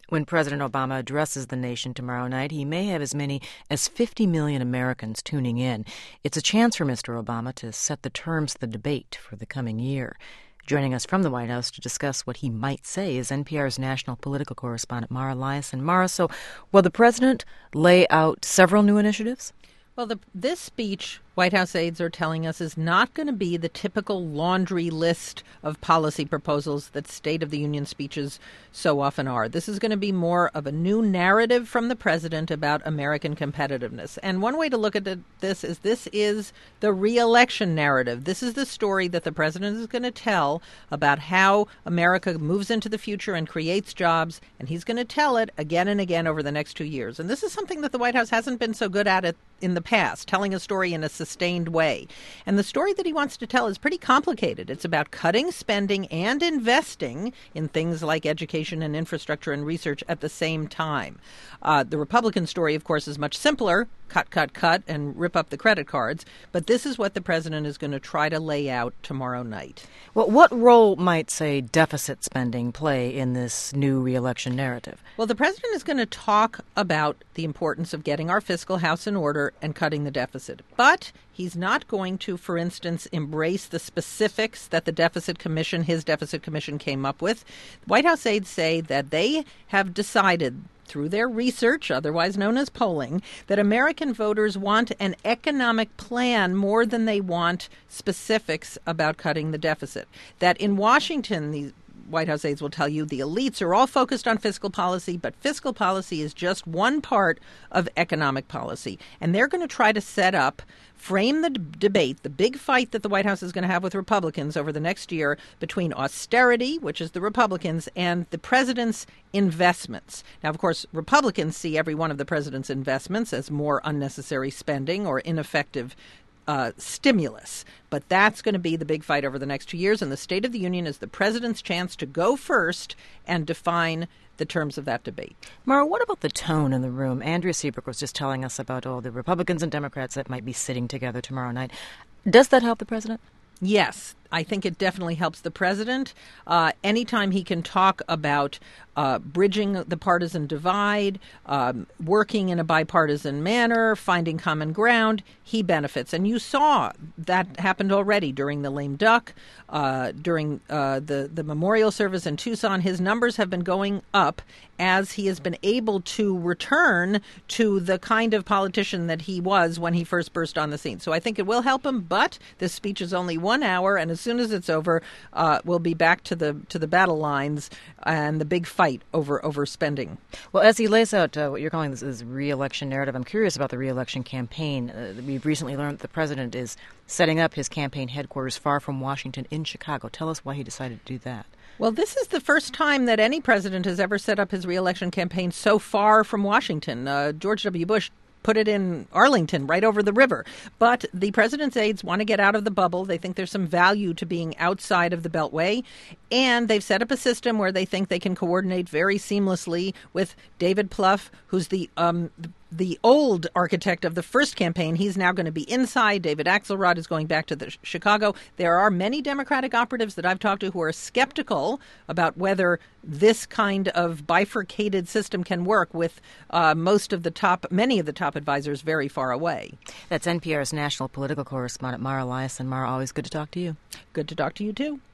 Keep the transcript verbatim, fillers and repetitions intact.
When President Obama addresses the nation tomorrow night, he may have as many as fifty million Americans tuning in. It's a chance for Mister Obama to set the terms of the debate for the coming year. Joining us from the White House to discuss what he might say is N P R's national political correspondent Mara Liasson. Mara, so will the president lay out several new initiatives? Well, the, this speech, White House aides are telling us, is not going to be the typical laundry list of policy proposals that State of the Union speeches so often are. This is going to be more of a new narrative from the president about American competitiveness. And one way to look at this is this is the re-election narrative. This is the story that the president is going to tell about how America moves into the future and creates jobs. And he's going to tell it again and again over the next two years. And this is something that the White House hasn't been so good at it in the past, telling a story in a sustained way. And the story that he wants to tell is pretty complicated. It's about cutting spending and investing in things like education and infrastructure and research at the same time. Uh, the Republican story, of course, is much simpler. Cut, cut, cut, and rip up the credit cards. But this is what the president is going to try to lay out tomorrow night. Well, what role might, say, deficit spending play in this new re-election narrative? Well, the president is going to talk about the importance of getting our fiscal house in order and cutting the deficit. But he's not going to, for instance, embrace the specifics that the deficit commission, his deficit commission, came up with. White House aides say that they have decided through their research, otherwise known as polling, that American voters want an economic plan more than they want specifics about cutting the deficit. That in Washington, the White House aides will tell you the elites are all focused on fiscal policy, but fiscal policy is just one part of economic policy. And they're going to try to set up, frame the d- debate, the big fight that the White House is going to have with Republicans over the next year between austerity, which is the Republicans, and the president's investments. Now, of course, Republicans see every one of the president's investments as more unnecessary spending or ineffective Uh, stimulus. But that's going to be the big fight over the next two years. And the State of the Union is the president's chance to go first and define the terms of that debate. Mara, what about the tone in the room? Andrea Seabrook was just telling us about all the Republicans and Democrats that might be sitting together tomorrow night. Does that help the president? Yes, I think it definitely helps the president. Uh, anytime he can talk about uh, bridging the partisan divide, um, working in a bipartisan manner, finding common ground, he benefits. And you saw that happened already during the lame duck, uh, during uh, the, the memorial service in Tucson. His numbers have been going up as he has been able to return to the kind of politician that he was when he first burst on the scene. So I think it will help him, but this speech is only one hour, and as soon as it's over, uh, we'll be back to the to the battle lines and the big fight over, over spending. Well, as he lays out uh, what you're calling this is re-election narrative, I'm curious about the re-election campaign. Uh, we've recently learned that the president is setting up his campaign headquarters far from Washington in Chicago. Tell us why he decided to do that. Well, this is the first time that any president has ever set up his re-election campaign so far from Washington. Uh, George W. Bush put it in Arlington, right over the river. But the president's aides want to get out of the bubble. They think there's some value to being outside of the Beltway. And they've set up a system where they think they can coordinate very seamlessly with David Plouffe, who's the um, the old architect of the first campaign. He's now going to be inside. David Axelrod is going back to the Chicago. There are many Democratic operatives that I've talked to who are skeptical about whether this kind of bifurcated system can work with uh, most of the top, many of the top advisors very far away. That's N P R's national political correspondent Mara Liasson. Mara, always good to talk to you. Good to talk to you, too.